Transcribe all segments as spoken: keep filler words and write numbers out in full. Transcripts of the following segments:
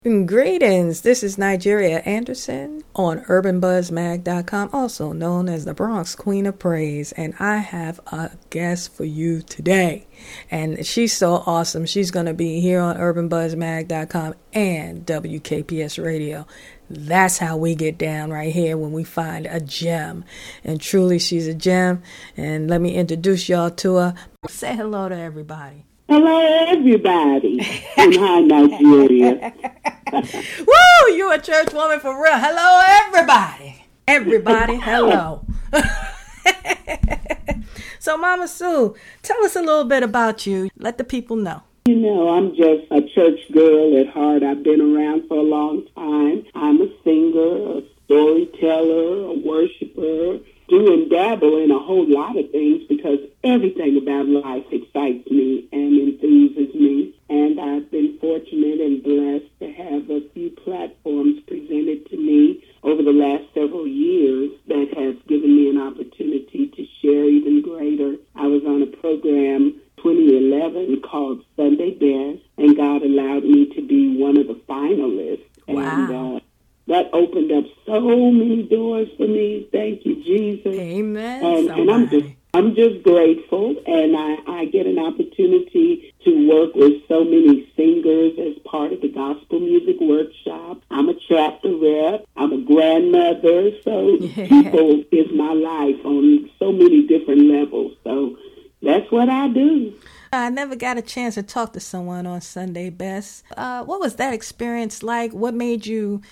Greetings, this is Nigeria Anderson on urban buzz mag dot com, also known as the Bronx Queen of Praise, and I have a guest for you today, and she's so awesome. She's going to be here on urban buzz mag dot com and W K P S Radio. That's how we get down right here when we find a gem, and truly she's a gem, and let me introduce y'all to her. Say hello to everybody. Hello, everybody in High Nigeria. Woo! You a church woman for real. Hello, everybody. Everybody, hello. So, Mama Sue, tell us a little bit about you. Let the people know. You know, I'm just a church girl at heart. I've been around for a long time. I'm a singer, a storyteller, a worshiper, do and dabble in a whole lot of things because everything about life excites me and enthuses me. And I've been fortunate and blessed to have a few platforms presented to me over the last several years that has given me an opportunity to share even greater. I was on a program twenty eleven called Sunday Best, and God allowed me to be one of the finalists. Wow. And, uh, that opened up so many doors for me. Thank you, Jesus. Amen. And, and I'm just I'm just grateful, and I, I get an opportunity to work with so many singers as part of the gospel music workshop. I'm a chapter rep. I'm a grandmother. So yeah. People is my life on so many different levels. So that's what I do. I never got a chance to talk to someone on Sunday Best. Uh, what was that experience like? What made you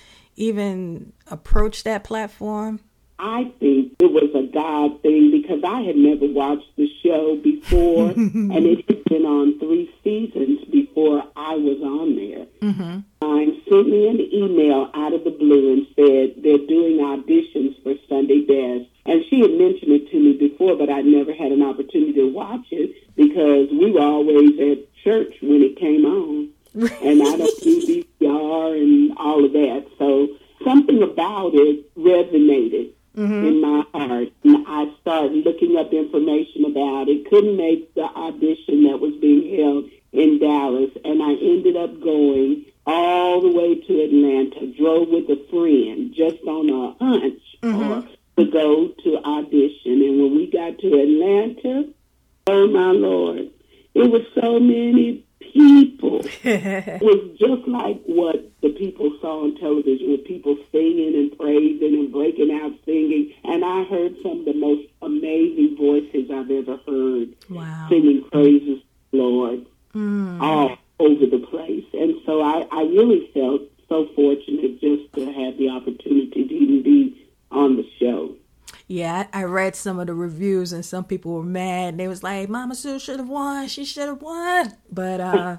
even approach that platform? I think it was a God thing because I had never watched the show before, and it had been on three seasons before I was on there. Mm-hmm. I sent me an email out of the blue and said they're doing auditions for Sunday Best. And she had mentioned it to me before, but I never had an opportunity to watch it because we were always at church when it came on. And I don't do V C R and all of that. So something about it resonated mm-hmm. in my heart. And I started looking up information about it. Couldn't make the audition that was being held in Dallas. And I ended up going all the way to Atlanta, drove with a friend just on a hunch mm-hmm. or to go to audition. And when we got to Atlanta, oh my Lord, it was so many people. It was just like what the people saw on television with people singing and praising and breaking out singing. And I heard some of the most amazing voices I've ever heard wow. singing praises to the Lord mm. all over the place. And so I, I really felt so fortunate just to have the opportunity to even be on the show. Yeah, I, I read some of the reviews and some people were mad. They was like, Mama Sue should have won. She should have won. But uh,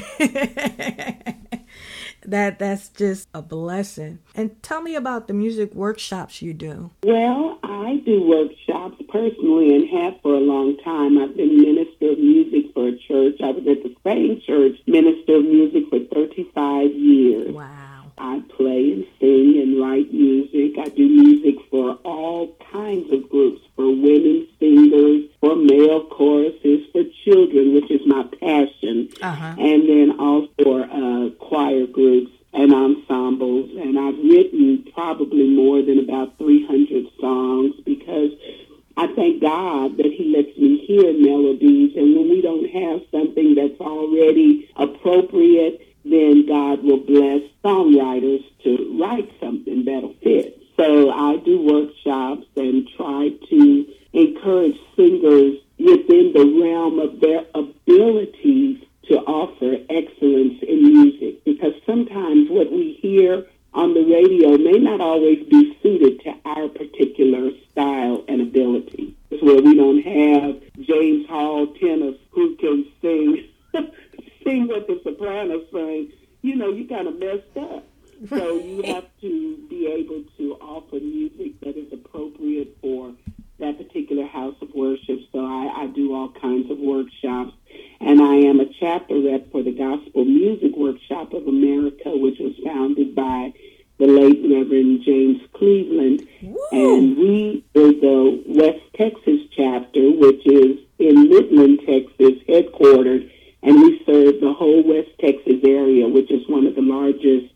that that's just a blessing. And tell me about the music workshops you do. Well, I do workshops personally and have for a long time. I've been minister of music for a church. I was at the same church, minister of music for thirty-five years. Wow. I play and sing and write music. I do music for all kinds of groups, for women singers, for male choruses, for children, which is my passion, uh-huh. and then also for uh, choir groups and ensembles. And I've written probably more than about three hundred songs because I thank God that he lets me hear melodies. And when we don't have something that's already appropriate, then God will bless songwriters to write something that'll fit. So I do workshops and try to encourage singers within the realm of their abilities to offer excellence in music, because sometimes what we hear on the radio may not always be suited to our particular style and ability. It's where we don't have James Hall tenors who can sing sing what the sopranos sing. You know, you kind of messed up. So you have to be able to offer music that is appropriate for that particular house of worship. So I, I do all kinds of workshops. And I am a chapter rep for the Gospel Music Workshop of America, which was founded by the late Reverend James Cleveland. Woo. And we are the West Texas chapter, which is in Midland, Texas, headquartered. And we serve the whole West Texas area, which is one of the largest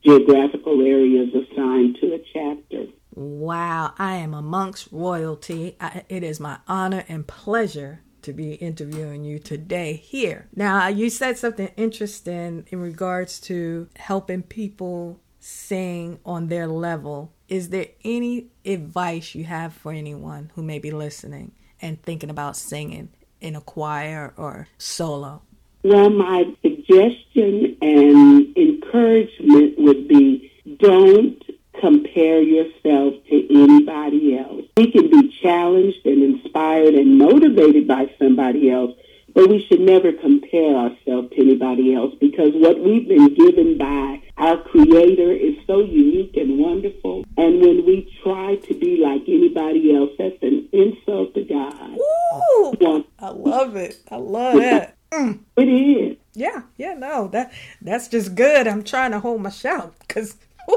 geographical areas assigned to a chapter. Wow, I am amongst royalty. I, it is my honor and pleasure to be interviewing you today here. Now, you said something interesting in regards to helping people sing on their level. Is there any advice you have for anyone who may be listening and thinking about singing in a choir or solo? Well, my suggestion and encouragement would be, don't compare yourself to anybody else. We can be challenged and inspired and motivated by somebody else, but we should never compare ourselves to anybody else, because what we've been given by our Creator is so unique and wonderful. And when we try to be like anybody else, that's an insult to God. Ooh, I love it. I love that. Mm. It is. Yeah, yeah, no, that that's just good. I'm trying to hold my shout because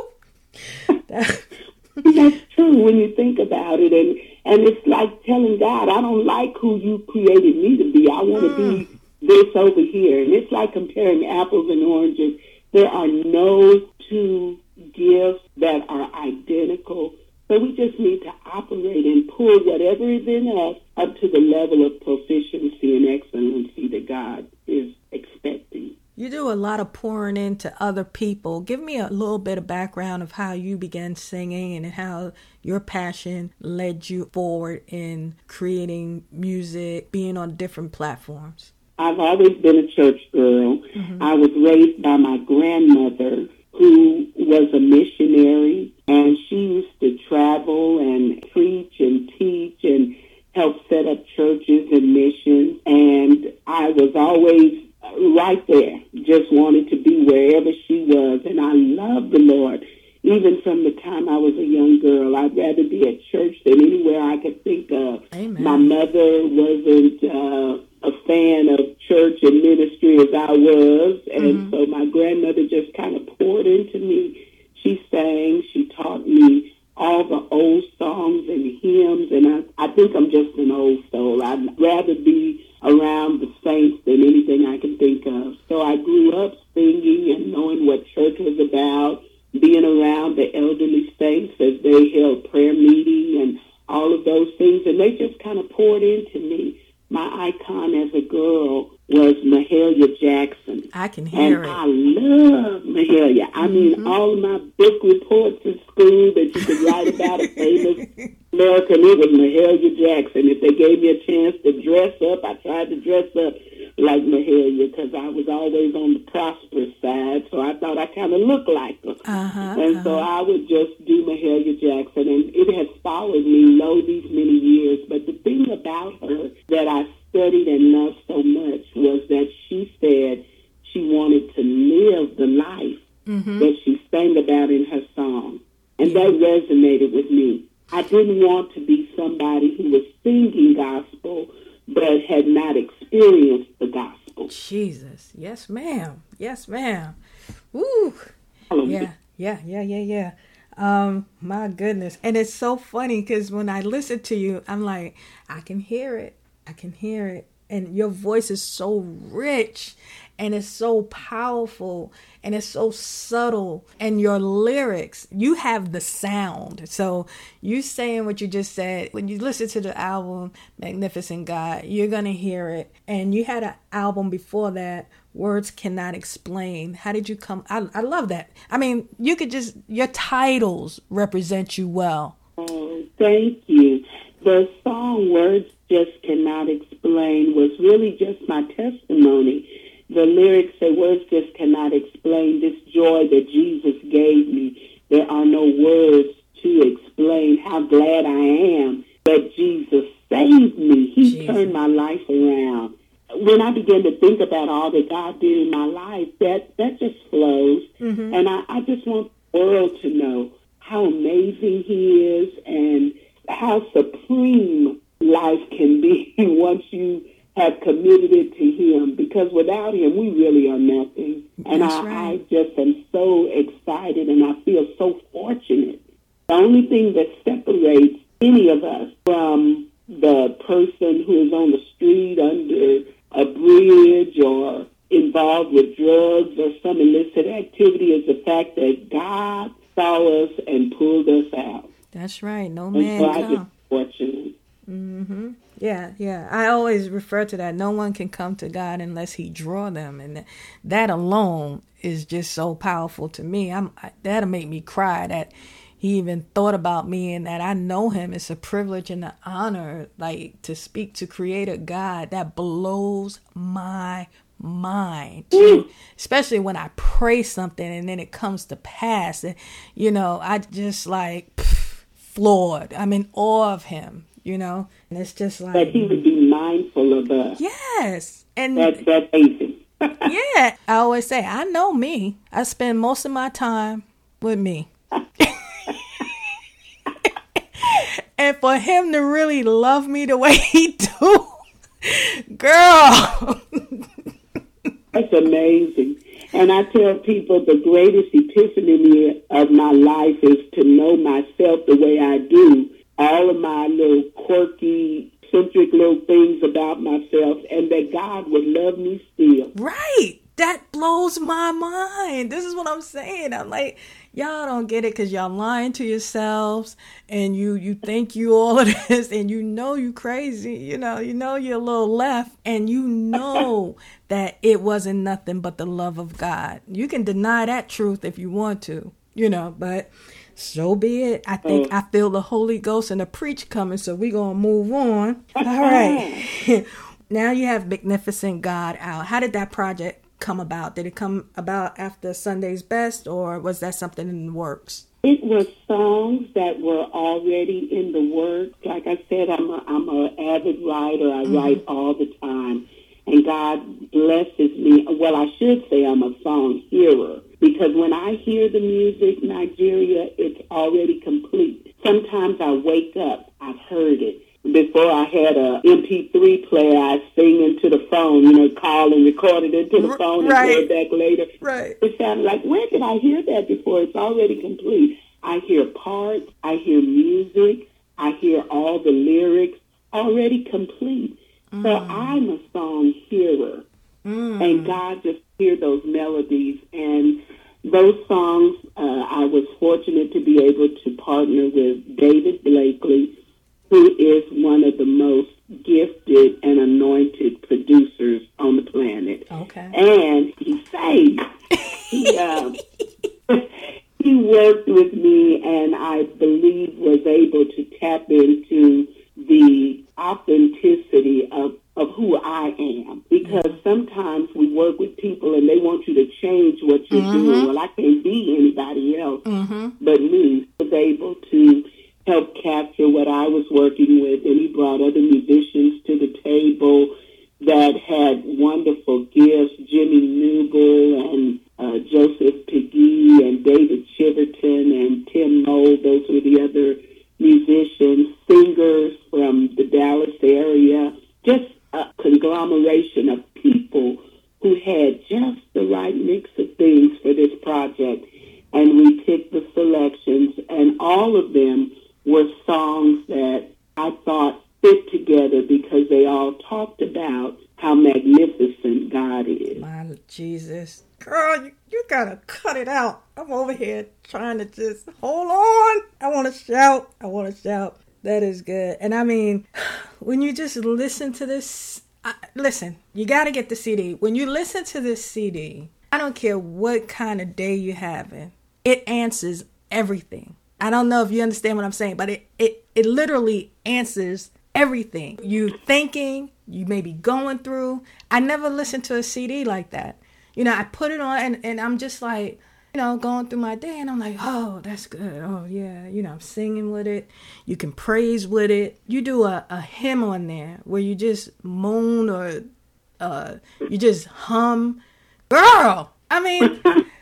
that... that's true when you think about it, and and it's like telling God, I don't like who you created me to be. I want to mm. be this over here, and it's like comparing apples and oranges. There are no two gifts that are identical. So we just need to operate and pull whatever is in us up to the level of proficiency and excellency that God is expecting. You do a lot of pouring into other people. Give me a little bit of background of how you began singing and how your passion led you forward in creating music, being on different platforms. I've always been a church girl. Mm-hmm. I was raised by my grandmother, who was a missionary, and she used to travel and preach and teach and help set up churches and missions. And I was always right there, just wanted to be wherever she was. And I love the Lord. Even from the time I was a young girl, I'd rather be at church than anywhere I could think of. Amen. My mother wasn't uh, a fan of church and ministry as I was, and mm-hmm. so my grandmother just kind of poured into me. She sang, she taught me all the old songs and hymns, and I, I think I'm just an old soul. I'd rather be around the saints than anything I can think of. So I grew up singing and knowing what church was about, being around the elderly saints as they held prayer meeting and all of those things, and they just kind of poured into me. My icon as a girl was Mahalia Jackson. I can hear and it. I love Mahalia. I mm-hmm. mean, all of my book reports in school that you could write about a famous American, it was Mahalia Jackson. If they gave me a chance to dress up, I tried to dress up like Mahalia because I was always on the prosperous side, so I thought I kind of looked like her. Uh-huh, and uh-huh. so I would just do Mahalia Jackson, and it has followed me lo these many years. But the thing about her that I studied and loved so much was that she said she wanted to live the life mm-hmm. that she sang about in her song. And yeah. that resonated with me. I didn't want to be somebody who was singing gospel but had not experienced the gospel. Jesus. Yes, ma'am. Yes, ma'am. Woo. Yeah, yeah, yeah, yeah, yeah. Um, my goodness. And it's so funny because when I listen to you, I'm like, I can hear it. I can hear it. And your voice is so rich and it's so powerful and it's so subtle. And your lyrics, you have the sound. So you saying what you just said, when you listen to the album, Magnificent God, you're going to hear it. And you had an album before that, Words Cannot Explain. How did you come? I, I love that. I mean, you could just, your titles represent you well. Oh, thank you. The song Words Just Cannot Explain was really just my testimony. The lyrics say, words just cannot explain this joy that Jesus gave me. There are no words to explain how glad I am that Jesus saved me. He Jesus. turned my life around. When I began to think about all that God did in my life, that, that just flows. Mm-hmm. And I, I just want the world to know how amazing He is and how supreme life can be once you have committed it to Him, because without Him, we really are nothing. And I, right. I just am so excited and I feel so fortunate. The only thing that separates any of us from the person who is on the street under a bridge or involved with drugs or some illicit activity is the fact that that God saw us and pulled us out. That's right. No And man so I come. just fortunate. Mm-hmm. Yeah, yeah. I always refer to that. No one can come to God unless He draw them, and that, that alone is just so powerful to me. I'm I, that'll make me cry that He even thought about me and that I know Him. It's a privilege and an honor, like to speak to Creator God. That blows my mind, Mm. especially when I pray something and then it comes to pass. And, you know, I just like pff, floored. I'm in awe of Him. You know, and it's just like That He would be mindful of us. yes, and That's that's amazing. yeah, I always say I know me. I spend most of my time with me, and for Him to really love me the way He do, girl. That's amazing. And I tell people the greatest epiphany of my life is to know myself the way I do. All of my little quirky, eccentric little things about myself, and that God would love me still. Right. That blows my mind. This is what I'm saying. I'm like, y'all don't get it because y'all lying to yourselves and you, you think you all of this and you know you crazy. You know, you know you're a little left and you know that it wasn't nothing but the love of God. You can deny that truth if you want to, you know, but so be it. I think I feel the Holy Ghost and the preach coming, so we're going to move on. All right. Now you have Magnificent God out. How did that project come about? Did it come about after Sunday's Best, or was that something in the works? It was songs that were already in the works. Like I said, I'm a, I'm an avid writer. I mm-hmm. write all the time. And God blesses me. Well, I should say I'm a song hearer. Because when I hear the music, Nigeria, it's already complete. Sometimes I wake up, I've heard it. Before I had a M P three player, I sing into the phone, you know, call and record it into the phone right. and play it back later. Right. It sounded like, where did I hear that before? It's already complete. I hear parts, I hear music, I hear all the lyrics already complete. Mm. So I'm a song hearer. Mm. And God just hear those melodies. And those songs, uh, I was fortunate to be able to partner with David Blakely, who is one of the most gifted and anointed producers on the planet. Okay. And he sang. he, uh, he worked with me and I believe was able to tap into the authenticity of of who I am, because sometimes we work with people and they want you to change what you're mm-hmm. doing. Well, I can't be anybody else mm-hmm. but me. I was able to help capture what I was working with, and he brought other musicians to the table that had wonderful gifts, Jimmy Newell and uh, Joseph Piggy and David Chiverton and Tim Mold. Those were the other musicians, singers from the Dallas area, just a conglomeration of people who had just the right mix of things for this project. And we picked the selections, and all of them were songs that I thought fit together because they all talked about how magnificent God is. My Jesus. Girl, you, you gotta cut it out. I'm over here trying to just hold on. I want to shout. I want to shout. That is good. And I mean, when you just listen to this, I, listen, you got to get the C D. When you listen to this C D, I don't care what kind of day you're having, it answers everything. I don't know if you understand what I'm saying, but it, it, it literally answers everything. You thinking, you may be going through. I never listened to a C D like that. You know, I put it on and, and I'm just like, you know, going through my day and I'm like, oh, that's good. Oh, yeah. You know, I'm singing with it. You can praise with it. You do a, a hymn on there where you just moan or uh, you just hum. Girl, I mean,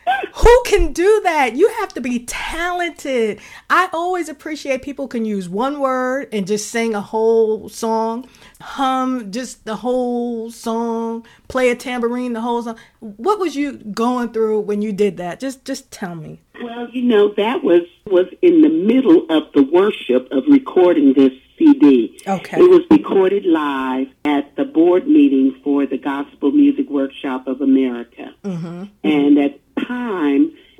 who can do that? You have to be talented. I always appreciate people can use one word and just sing a whole song, hum just the whole song, play a tambourine the whole song. What was you going through when you did that? Just just tell me. Well, you know, that was, was in the middle of the worship of recording this C D. Okay. It was recorded live at the board meeting for the Gospel Music Workshop of America. Mm-hmm. And at the time,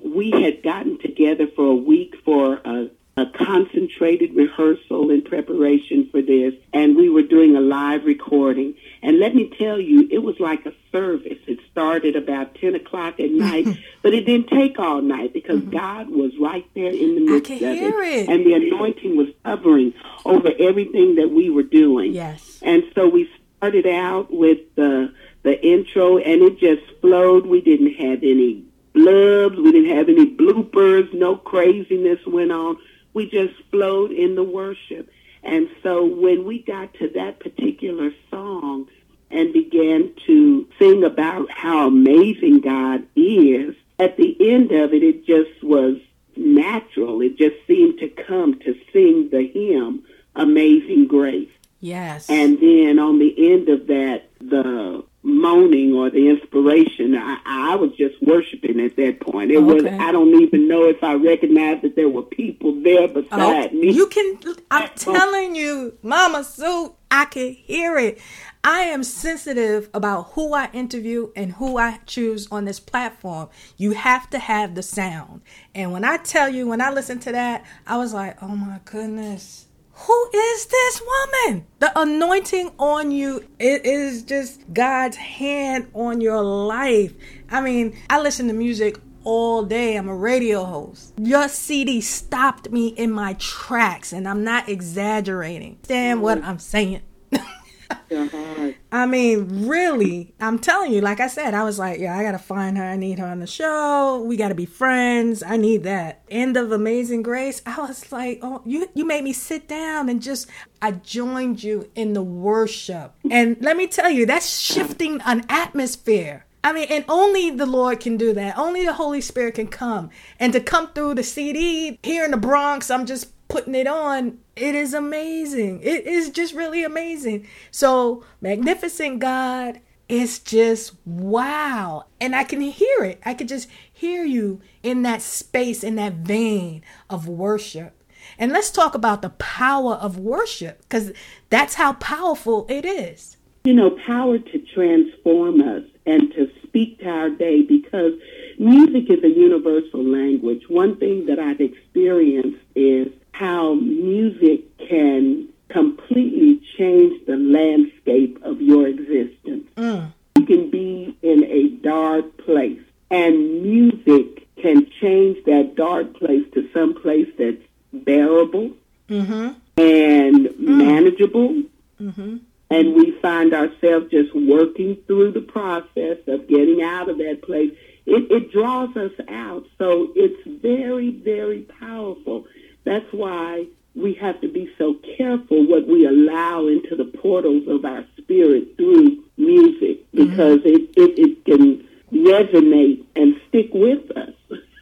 we had gotten together for a week for a, a concentrated rehearsal in preparation for this, and we were doing a live recording. And let me tell you, it was like a service. It started about ten o'clock at night, but it didn't take all night because mm-hmm. God was right there in the midst I of can hear it. it. And the anointing was hovering over everything that we were doing. Yes. And so we started out with the, the intro, and it just flowed. We didn't have any blubs. We didn't have any bloopers. No craziness went on. We just flowed in the worship. And so when we got to that particular song and began to sing about how amazing God is, at the end of it, it just was natural. It just seemed to come to sing the hymn, Amazing Grace. Yes. And then on the end of that, the moaning or the inspiration, I, I was just worshiping at that point. It okay. was, I don't even know if I recognized that there were people there beside oh, me. You can, I'm telling you, Mama Sue, I can hear it. I am sensitive about who I interview and who I choose on this platform. You have to have the sound. And when I tell you, when I listened to that, I was like, oh my goodness. Who is this woman? The anointing on you, it is just God's hand on your life. I mean, I listen to music all day. I'm a radio host. Your C D stopped me in my tracks, and I'm not exaggerating. Understand what I'm saying? I mean, really, I'm telling you, like I said, I was like, yeah, I got to find her. I need her on the show. We got to be friends. I need that. End of Amazing Grace. I was like, oh, you, you made me sit down and just, I joined you in the worship. And let me tell you, that's shifting an atmosphere. I mean, and only the Lord can do that. Only the Holy Spirit can come. And to come through the C D here in the Bronx, I'm just putting it on. It is amazing. It is just really amazing. So, Magnificent God is just wow. And I can hear it. I could just hear you in that space, in that vein of worship. And let's talk about the power of worship, because that's how powerful it is. You know, power to transform us and to speak to our day, because music is a universal language. One thing that I've experienced is how music can completely change the landscape of your existence. Mm. You can be in a dark place, and music can change that dark place to some place that's bearable mm-hmm. and mm. manageable. Mm-hmm. And we find ourselves just working through the process of getting out of that place. It, it draws us out. So it's very, very powerful. That's why we have to be so careful what we allow into the portals of our spirit through music, because mm-hmm. it, it, it can resonate and stick with us.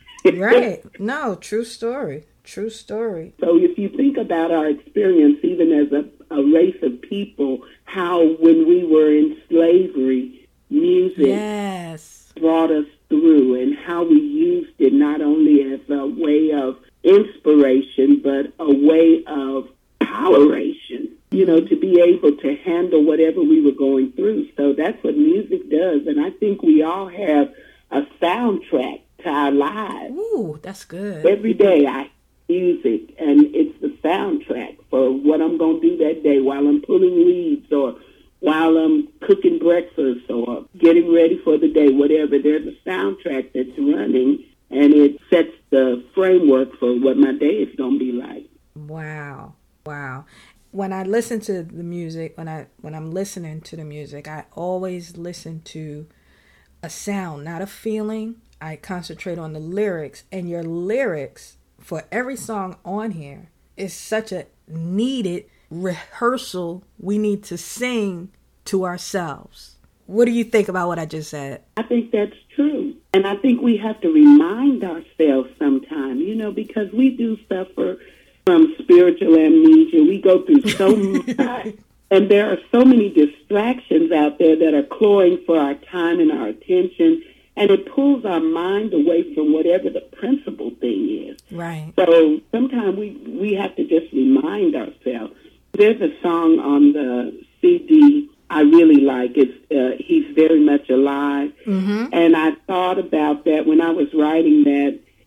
Right. No, true story. True story. So if you think about our experience, even as a, a race of people, how when we were in slavery, music yes. brought us through, and how we used it not only as a way of inspiration, but a way of toleration, you know, to be able to handle whatever we were going through. So that's what music does. And I think we all have a soundtrack to our lives. Ooh, that's good. Every day I music, and it's the soundtrack for what I'm going to do that day while I'm pulling weeds or while I'm cooking breakfast or getting ready for the day, whatever. There's a soundtrack that's running, and it sets the framework for what my day is going to be like. Wow. Wow. When I listen to the music, when, I, when I'm listening to the music, I always listen to a sound, not a feeling. I concentrate on the lyrics, and your lyrics for every song on here is such a needed rehearsal we need to sing to ourselves. What do you think about what I just said? I think that's true. And I think we have to remind ourselves sometime, you know, because we do suffer from spiritual amnesia. We go through so much. And there are so many distractions out there that are clawing for our time and our attention. And it pulls our mind away from whatever the principal thing is. Right. So sometimes we, we have to just remind ourselves. There's a song on the C D I really like. It's uh, He's Very Much Alive. Mm-hmm. And I thought about that when I was writing that.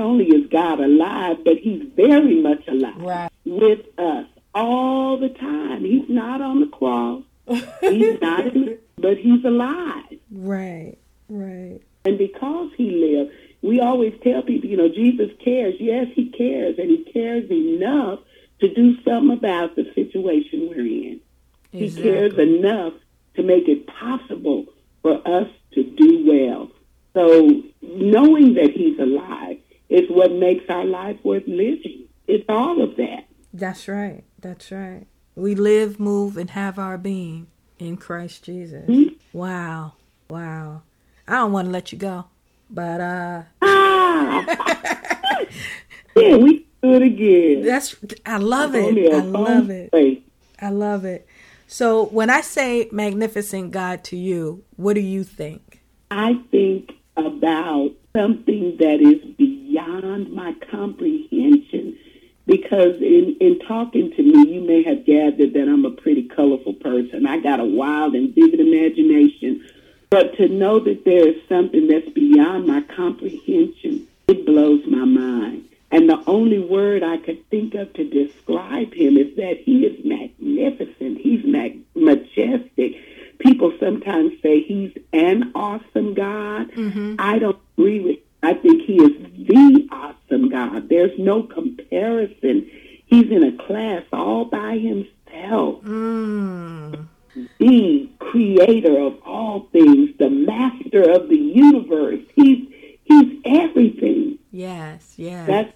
only is God alive, but he's very much alive right. with us all the time. He's not on the cross. He's not, in, but he's alive. Right, right. And because he lived, we always tell people, you know, Jesus cares. Yes, he cares, and he cares enough to do something about the situation we're in. Exactly. He cares enough to make it possible for us to do well. So knowing that he's alive is what makes our life worth living. It's all of that. That's right. That's right. We live, move, and have our being in Christ Jesus. Mm-hmm. Wow. Wow. I don't want to let you go, but uh ah. yeah, we do it again. That's I love it. I love it. Place. I love it. So when I say magnificent God to you, what do you think? I think about something that is beyond my comprehension, because in, in talking to me, you may have gathered that I'm a pretty colorful person. I got a wild and vivid imagination. But to know that there is something that's beyond my comprehension, it blows my mind. And the only word I could think of to describe him is that he is magnificent. He's mag- majestic. People sometimes say he's an awesome God. Mm-hmm. I don't agree with him. I think he is the awesome God. There's no comparison. He's in a class all by himself. Mm. The creator of all things, the master of the universe. He's he's everything. Yes, yes. That's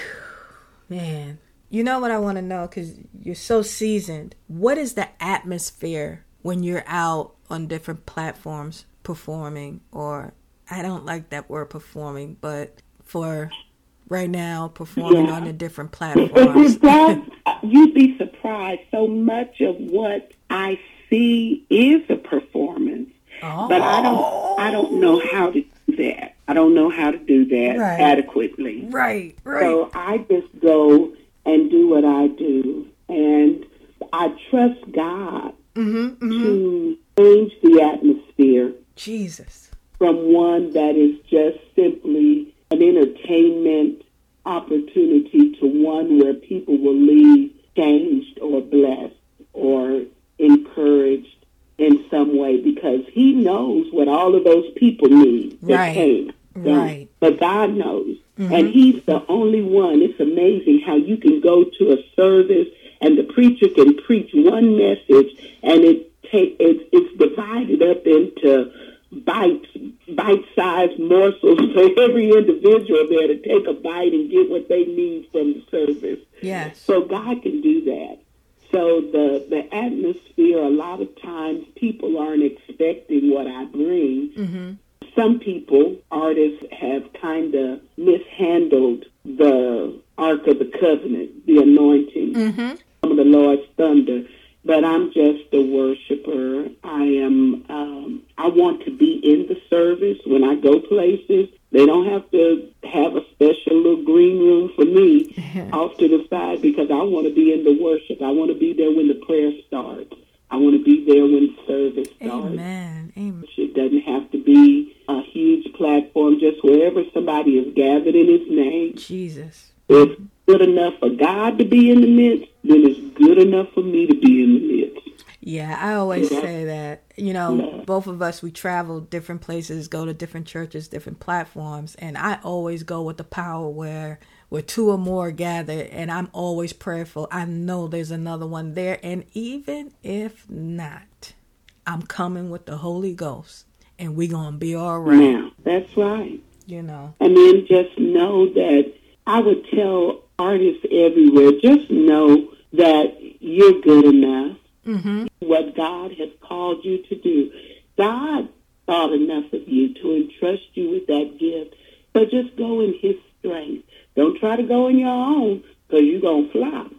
man. You know what I want to know, because you're so seasoned. What is the atmosphere when you're out on different platforms performing? Or I don't like that word performing, but for right now, performing yeah. on the different platforms. That, you'd be surprised. So much of what I see is a performance, oh. but I don't. I don't know how to do that. I don't know how to do that right. adequately. Right, right. So I just go and do what I do, and I trust God mm-hmm, mm-hmm. to change the atmosphere. Jesus. From one that is just simply an entertainment opportunity to one where people will leave changed or blessed or encouraged in some way, because he knows what all of those people need that right. came. Right. But God knows. Mm-hmm. And he's the only one. It's amazing how you can go to a service and the preacher can preach one message and it take it's, it's divided up into bites, bite-sized morsels for every individual there to take a bite and get what they need from the service. Yes. So God can do that. So the, the atmosphere, a lot of times people aren't expecting what I bring. Mm-hmm. Some people, artists, have kind of mishandled the Ark of the Covenant, the anointing, mm-hmm. some of the Lord's thunder. But I'm just a worshiper. I am. Um, I want to be in the service when I go places. They don't have to have a special little green room for me off to the side, because I want to be in the worship. I want to be there when the prayer starts. I want to be there when service starts. Amen. Amen. It doesn't have to be a huge platform, just wherever somebody is gathered in his name. Jesus. If it's good enough for God to be in the midst, then it's good enough for me to be in the midst. Yeah, I always yeah. say that. You know, yeah. both of us, we travel different places, go to different churches, different platforms, and I always go with the power where where two or more gather, and I'm always prayerful. I know there's another one there, and even if not, I'm coming with the Holy Ghost, and we're going to be all right. Now, that's right. You know. And then just know that I would tell artists everywhere, just know that you're good enough. Mm-hmm. What God has called you to do. God thought enough of you to entrust you with that gift. So just go in his strength. Don't try to go on your own, because you're going to flop.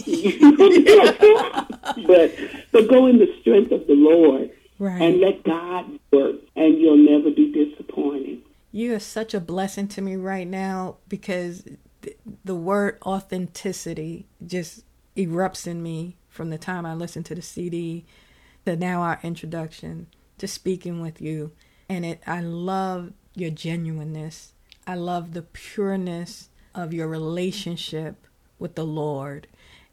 but, but go in the strength of the Lord, right. and let God work, and you'll never be disappointed. You are such a blessing to me right now, because th- the word authenticity just erupts in me from the time I listened to the C D to now our introduction to speaking with you. And it, I love your genuineness. I love the pureness of your relationship with the Lord.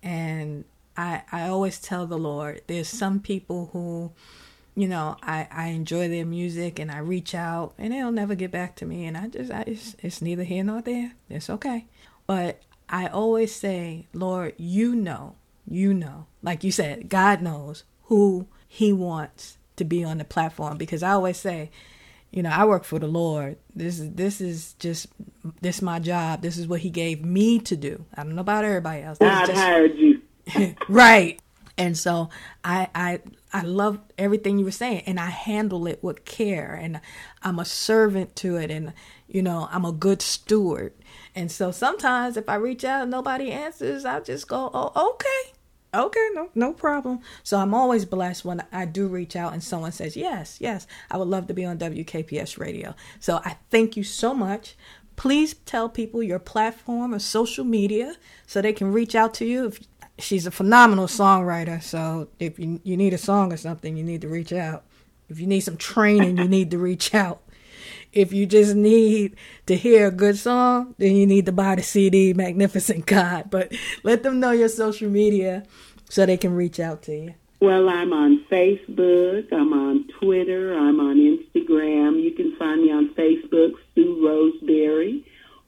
And I, I always tell the Lord, there's some people who, you know, I, I enjoy their music and I reach out and they'll never get back to me. And I just, I, it's, it's neither here nor there. It's okay. But I always say, Lord, you know, you know, like you said, God knows who he wants to be on the platform. Because I always say, you know, I work for the Lord. This is, this is just, this is my job. This is what he gave me to do. I don't know about everybody else. This God just, hired you. Right. And so I, I, I love everything you were saying, and I handle it with care, and I'm a servant to it. And, you know, I'm a good steward. And so sometimes if I reach out and nobody answers, I just go, oh, okay. Okay, no, no problem. So I'm always blessed when I do reach out and someone says, yes, yes, I would love to be on W K P S radio. So I thank you so much. Please tell people your platform or social media so they can reach out to you. If, she's a phenomenal songwriter. So if you, you need a song or something, you need to reach out. If you need some training, you need to reach out. If you just need to hear a good song, then you need to buy the C D, Magnificent God. But let them know your social media so they can reach out to you. Well, I'm on Facebook, I'm on Twitter, I'm on Instagram. You can find me on Facebook, Sue Roseberry,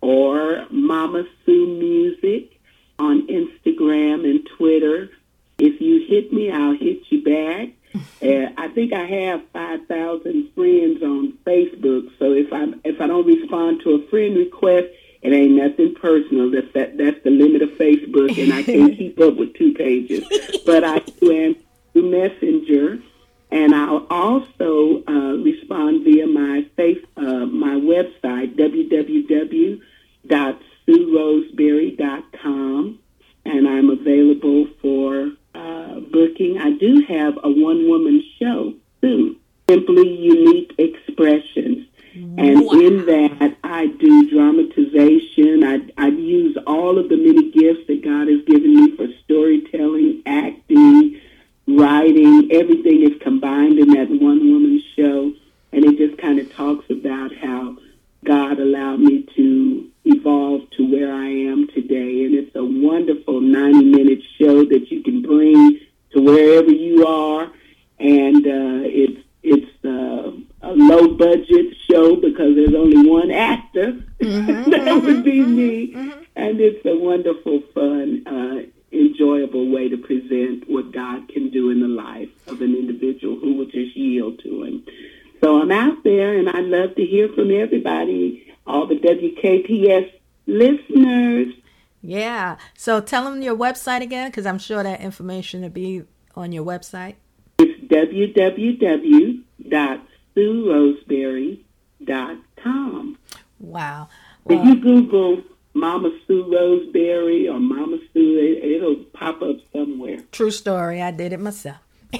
or Mama Sue Music on Instagram and Twitter. If you hit me, I'll hit you back. Uh, I think I have five thousand friends on Facebook, so if I if I don't respond to a friend request, it ain't nothing personal. That's that, that's the limit of Facebook, and I can't keep up with two pages. But I do answer through Messenger, and I'll also uh, respond via my face uh, my website w w w dot sue roseberry dot com, and I'm available for Uh, booking. I do have a one-woman show, too, Simply Unique Expressions. And wow. In that, I do dramatization. I, I use all of the many gifts that God has given me for storytelling, acting, writing. Everything is combined in that one-woman show. And it just kind of talks about how God allowed me to evolve to where I am today. And it's a wonderful ninety-minute show that you can bring to wherever you are. And uh, it's it's uh, a low-budget show because there's only one actor. Mm-hmm, that would be me. Mm-hmm. And it's a wonderful, fun, uh, enjoyable way to present what God can do in the life of an individual who will just yield to him. So I'm out there, and I'd love to hear from everybody, all the W K P S listeners. Yeah. So tell them your website again, because I'm sure that information will be on your website. It's w w w dot sue roseberry dot com. Wow. Well, if you Google Mama Sue Roseberry or Mama Sue, it, it'll pop up somewhere. True story. I did it myself.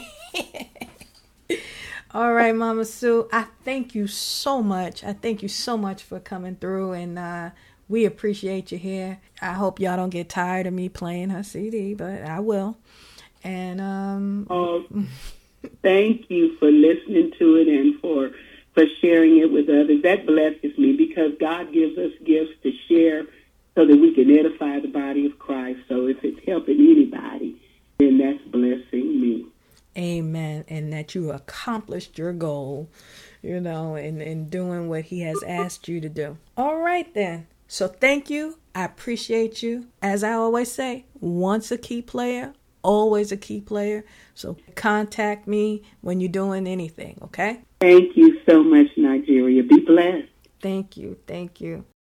All right, Mama Sue, I thank you so much. I thank you so much for coming through, and uh, we appreciate you here. I hope y'all don't get tired of me playing her C D, but I will. And um, oh, thank you for listening to it and for for sharing it with others. That blesses me because God gives us gifts to share so that we can edify the body of Christ. So if it's helping anybody, then that's blessing me. Amen. And that you accomplished your goal, you know, in, in doing what he has asked you to do. All right, then. So thank you. I appreciate you. As I always say, once a key player, always a key player. So contact me when you're doing anything, okay? Thank you so much, Nigeria. Be blessed. Thank you. Thank you.